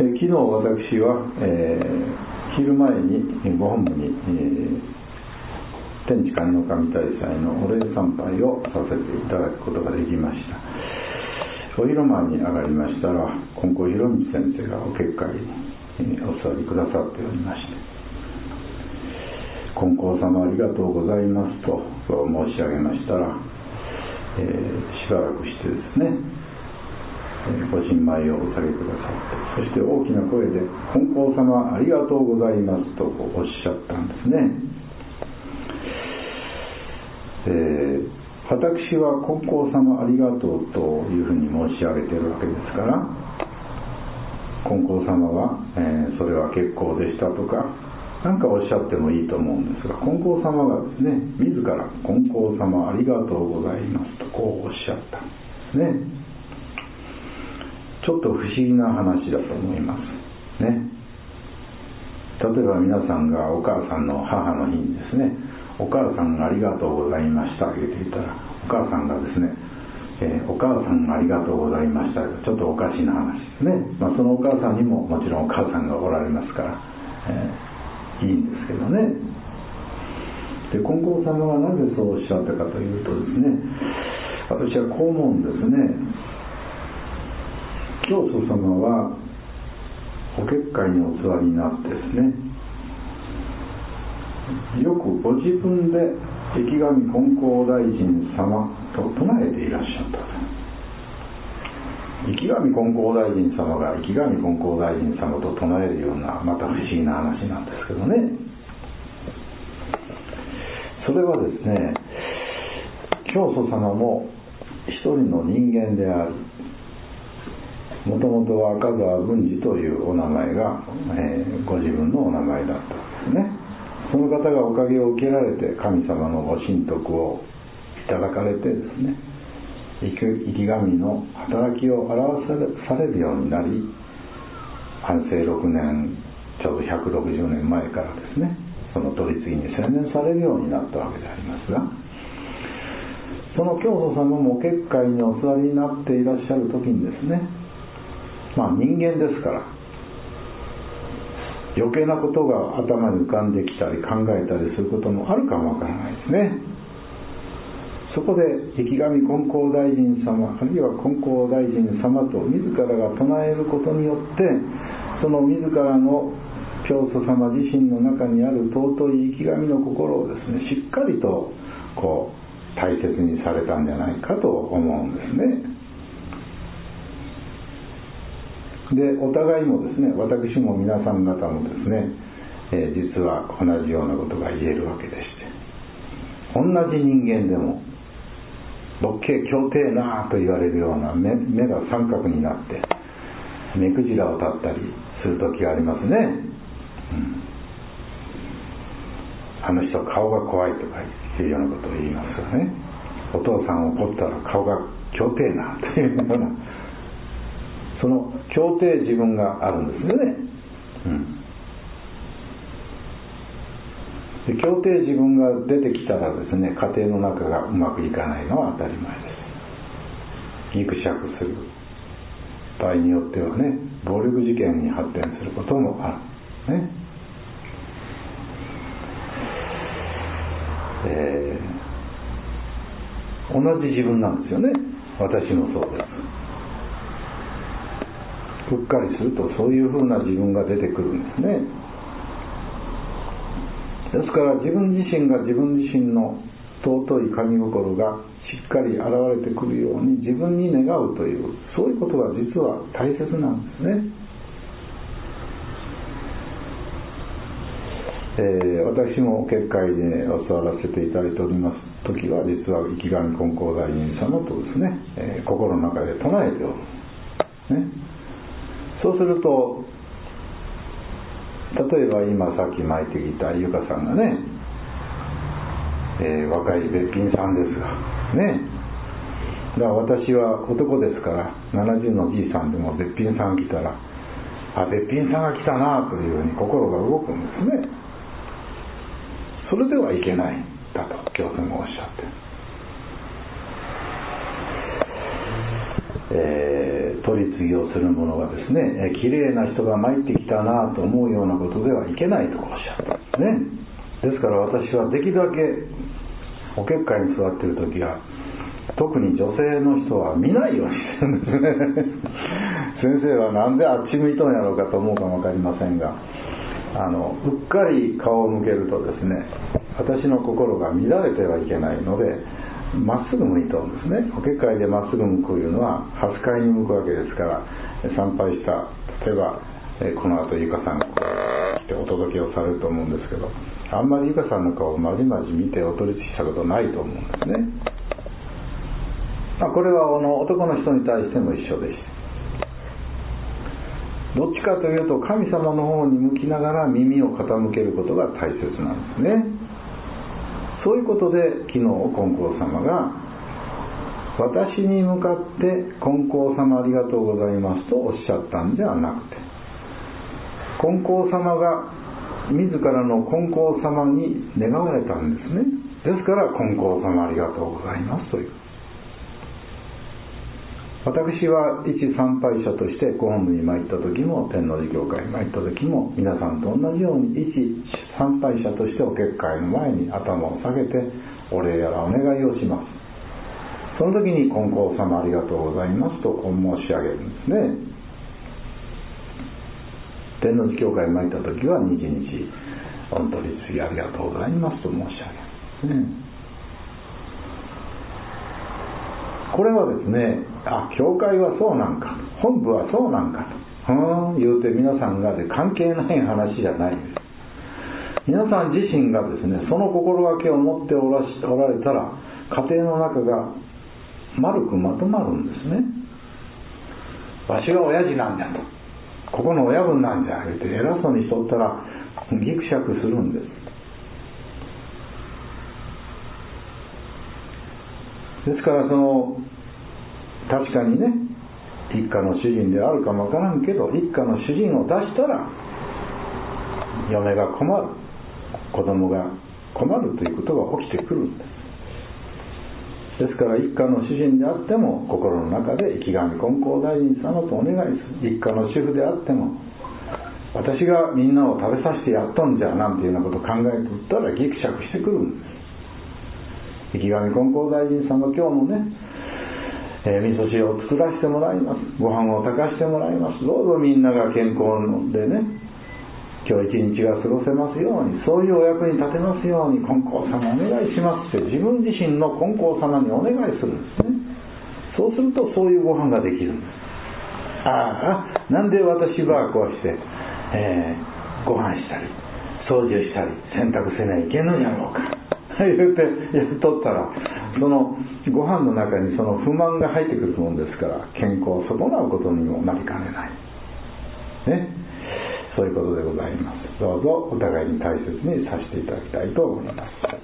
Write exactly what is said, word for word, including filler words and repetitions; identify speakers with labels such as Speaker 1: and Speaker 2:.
Speaker 1: えー、昨日私は、えー、昼前にご本部に、えー、天地神の神大祭のお礼参拝をさせていただくことができました。お広間に上がりましたら、金光博道先生がお結界にお座りくださっておりまして、金光様ありがとうございますと申し上げましたら、えー、しばらくしてですね、ご神米をお下げくださって、そして大きな声で金光様ありがとうございますとおっしゃったんですね。えー、私は金光様ありがとうというふうに申し上げているわけですから、金光様は、えー、それは結構でしたとか何かおっしゃってもいいと思うんですが、金光様がですね、自ら金光様ありがとうございますとこうおっしゃったんですね。ちょっと不思議な話だと思いますね。例えば皆さんがお母さんの母の日にですね、お母さんがありがとうございましたと言っていたら、お母さんがですね、えー、お母さんがありがとうございました、ちょっとおかしな話ですね。まあ、そのお母さんにももちろんお母さんがおられますから、えー、いいんですけどね。で、金光様はなぜそうおっしゃったかというとですね、私はこう思うんですね。教祖様はお結界にお座りになってですね、よくご自分で池上金光大臣様と唱えていらっしゃった。池上金光大臣様が池上金光大臣様と唱えるようなまた不思議な話なんですけどね。それはですね、教祖様も一人の人間であり、もともとは赤澤文治というお名前が、えー、ご自分のお名前だったんですね。その方がおかげを受けられて神様のご神徳をいただかれてですね、生き神の働きを表されるようになり、安政ろくねん、ちょうどひゃくろくじゅうねんまえからですね、その取り次ぎに専念されるようになったわけでありますが、その教祖様も結界にお座りになっていらっしゃる時にですね、まあ人間ですから余計なことが頭に浮かんできたり考えたりすることもあるかもわからないですね。そこで池上金光大臣様あるいは金光大臣様と自らが唱えることによって、その自らの教祖様自身の中にある尊い池上の心をですね、しっかりとこう大切にされたんじゃないかと思うんですね。で、お互いもですね、私も皆さん方もですね、えー、実は同じようなことが言えるわけでして、同じ人間でも六景強帝なと言われるような 目, 目が三角になって目くじらを立ったりする時がありますね、うん、あの人顔が怖いとかいうようなことを言いますからね。お父さんを怒ったら顔が強帝なというような、その強帝自分があるんですよね、うん、で強帝自分が出てきたらですね、家庭の中がうまくいかないのは当たり前です。ギクシャクする場合によってはね、暴力事件に発展することもあるね。えー、同じ自分なんですよね。私もそうです。うっかりするとそういうふうな自分が出てくるんですね。ですから自分自身が自分自身の尊い神心がしっかり現れてくるように自分に願うという、そういうことが実は大切なんですね。えー、私も結界で教わらせていただいております時は、実は池上金光大臣様とですね、えー、心の中で唱えておる、ね、そうすると、例えば今さっき巻いてきたゆかさんがね、えー、若いべっぴんさんですがね、だから私は男ですからななじゅうのじいさんでもべっぴんさん来たら、あ、べっぴんさんが来たなというふうに心が動くんですね。それではいけないだと教祖もおっしゃって、ええー、取り次ぎをする者がですね、えー、綺麗な人が参ってきたなと思うようなことではいけないとおっしゃったんですね。ですから私はできるだけお結界に座っている時は特に女性の人は見ないようにしてるんですね先生はなんであっち向いとんやろうかと思うかも分かりませんが、あのうっかり顔を向けるとですね、私の心が乱れてはいけないのでまっすぐ向いとるんですね。お結界でまっすぐ向くというのは初会に向くわけですから、参拝した、例えばこの後ゆかさんが来てお届けをされると思うんですけど、あんまりゆかさんの顔をまじまじ見てお取り付きしたことないと思うんですね。まあ、これはあの男の人に対しても一緒です。どっちかというと神様の方に向きながら耳を傾けることが大切なんですね。そういうことで昨日金光様が私に向かって金光様ありがとうございますとおっしゃったんではなくて、金光様が自らの金光様に願われたんですね。ですから金光様ありがとうございますという、私は一参拝者としてご本部に参った時も天王寺教会に参った時も皆さんと同じように一参拝者としてお結界の前に頭を下げてお礼やらお願いをします。その時に金光様ありがとうございますと申し上げるんですね。天王寺教会に参った時は日々御取り次ぎありがとうございますと申し上げるんですね。これはですね、あ、教会はそうなんか、本部はそうなんかと、うん、言うて皆さんがで関係ない話じゃないんです。皆さん自身がですね、その心がけを持っておらし、おられたら、家庭の中が丸くまとまるんですね。わしが親父なんだと、ここの親分なんじゃ、言うて偉そうにしとったら、ぎくしゃくするんです。ですからその確かにね、一家の主人であるかもわからんけど、一家の主人を出したら嫁が困る、子供が困るということが起きてくるんです。ですから一家の主人であっても心の中で池上金光大臣様とお願いする。一家の主婦であっても私がみんなを食べさせてやっとんじゃなんていうようなことを考えておったらぎくしゃくしてくるんです。池上金光大臣様、今日もね、えー、味噌汁を作らせてもらいます、ご飯を炊かしてもらいます、どうぞみんなが健康でね今日一日が過ごせますように、そういうお役に立てますように金光様お願いしますって自分自身の金光様にお願いするんですね。そうするとそういうご飯ができるんです。ああ、なんで私はこうして、えー、ご飯したり掃除したり洗濯せないけんのやろうか言ってやっとったら、そのご飯の中にその不満が入ってくるもんですから、健康を損なうことにもなりかねないね。そういうことでございます。どうぞお互いに大切にさせていただきたいと思います。